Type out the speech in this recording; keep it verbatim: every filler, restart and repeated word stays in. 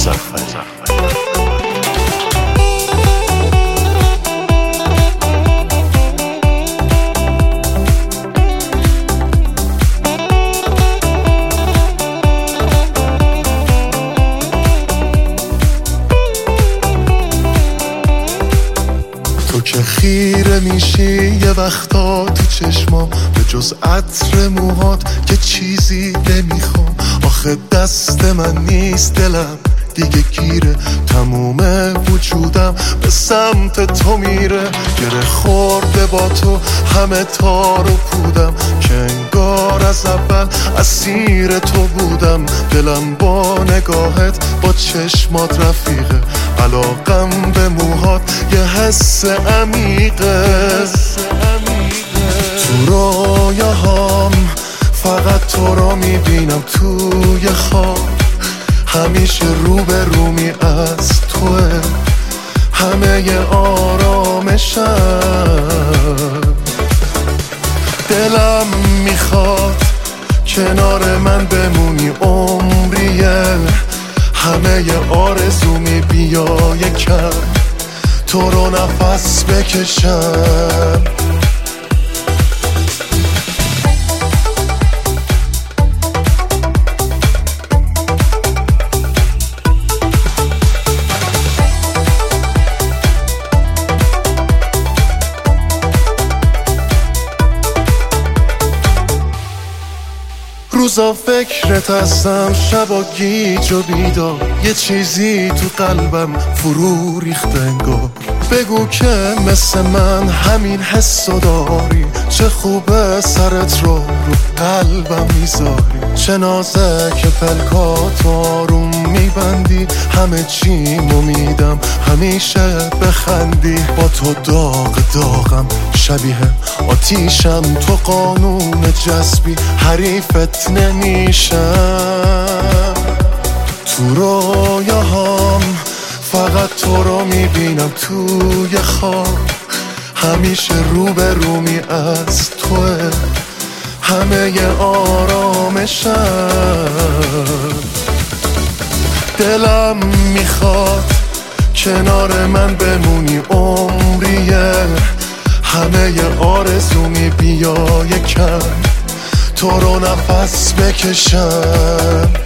مظفری. تو که خیره میشی یه وقتا تو چشما، به جز عطر موهات که چیزی نمیخوام. آخه دست من نیست دلم دیگه گیره، تموم وجودم به سمت تو میره. گره خورده با تو همه تار و پودم، که انگار از اول اسیر تو بودم. دلم با نگاهت با چشمات رفیقه، علاقم به موهات یه حس عمیقه. تو رویاهام فقط تو رو میبینم توی خواب، همیشه رو به رومی از توه، همه ی آرامشم. دلم میخواد کنار من بمونی عمریه، همه ی آرزومی بیا یکم تو رو نفس بکشم. روزا فکرت هستم، شبا گیج و بیدار، یه چیزی تو قلبم فرو ریخت انگار. بگو که مثل من همین حسو داری، چه خوبه سرت رو رو قلبم میذاری. چه نازه که پلکات آروم میبندی، همه چیمو میدم همیشه بخندی. با تو داغ داغم شبیه آتیشم، تو قانون جذبی حریفت نمیشم. تو رویاهام فقط تو رو میبینم توی خواب، همیشه رو به رومی از توه، همه ی آرامشم. دلم میخواد کنار من بمونی عمریه، همه ی آرزومی بیا یکم تو رو نفس بکشم.